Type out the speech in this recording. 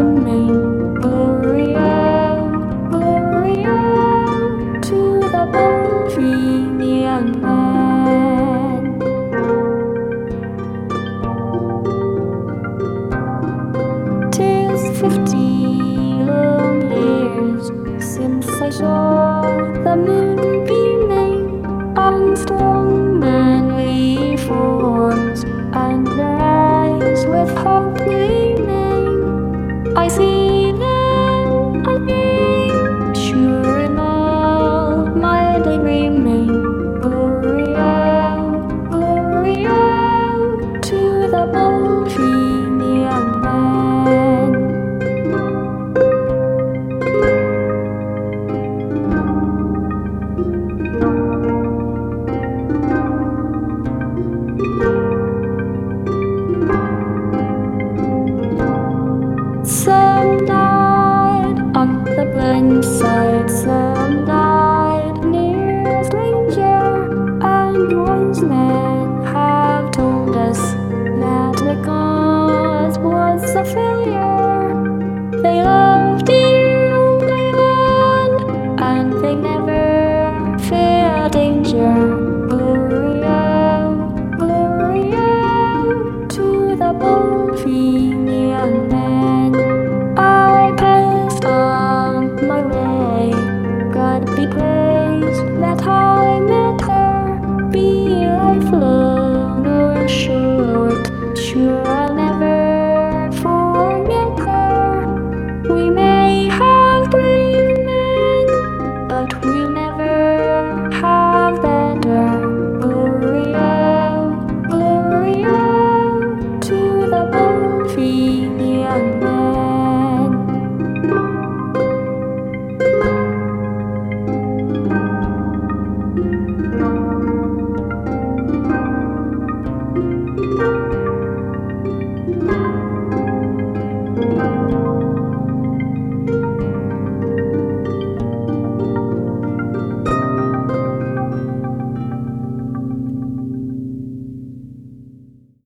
remain. Glory out, glory out to the bold dream young man. 'Tis 50 long years since I saw the moon beaming on strong manly forms and their eyes with hope gleaming. I see them again, sure in all my daydreaming. Glory out to the bold dream young man. Some